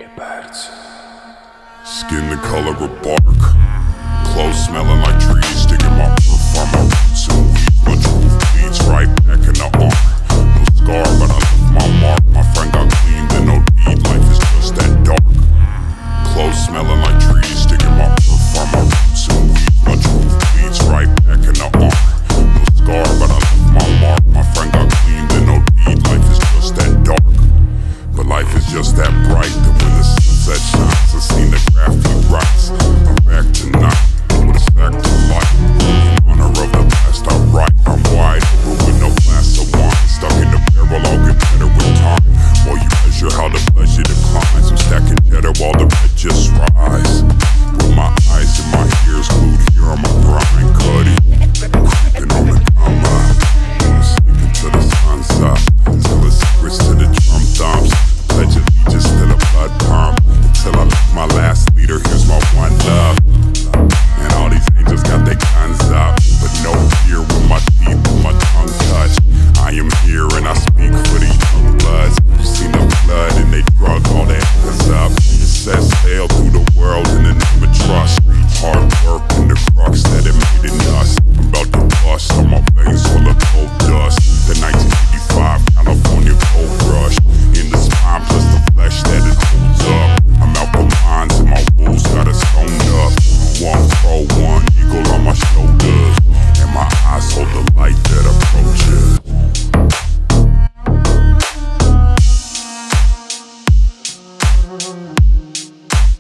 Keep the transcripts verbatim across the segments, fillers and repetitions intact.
Skin the color of bark, clothes smelling like trees, digging my roof on my roots and weed. My truth bleeds right back in the arm. No scar, but I left my mark. My friend got cleaned and no deed. Life is just that dark. Clothes smelling like trees, digging my roof on my roots and weed. My truth bleeds right back in the arm. No scar, but I left my mark. My friend got cleaned and no deed. Life is just that dark. But life is just that bright that when the sunset shines, I seen the graffiti rights. I'm back tonight with a stack to life. In honor of the past I write. I'm wide open with no glass of wine. Stuck in the barrel, I'll get better with time. While you measure how the pleasure declines, I'm stacking cheddar while the bed just rise. With my eyes and my ears glued here on my grind, cutty. Creeping on the combine. I'm sleeping to the sun's up. Telling secrets to the drum thumbs. Pledge allegiance to the blood pump. Until I left my last leader, here's my one love. And all these angels got their guns up, but no fear with my teeth, with my tongue touch. I am here and I speak for the young bloods. You seen the flood and they drug all their echoes up. It says sail through the world in the name of trust. Hard work and the crux that it made in us. I'm about to bust on my veins full of cold dust. The nineteen eighty-five California cold rush. In the spine plus the flesh that it holds up. I'm out for mines and my wolves got us stoned up. One pro, one eagle on my shoulders. And my eyes hold the light that approaches.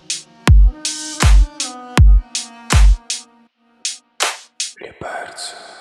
Les Birds.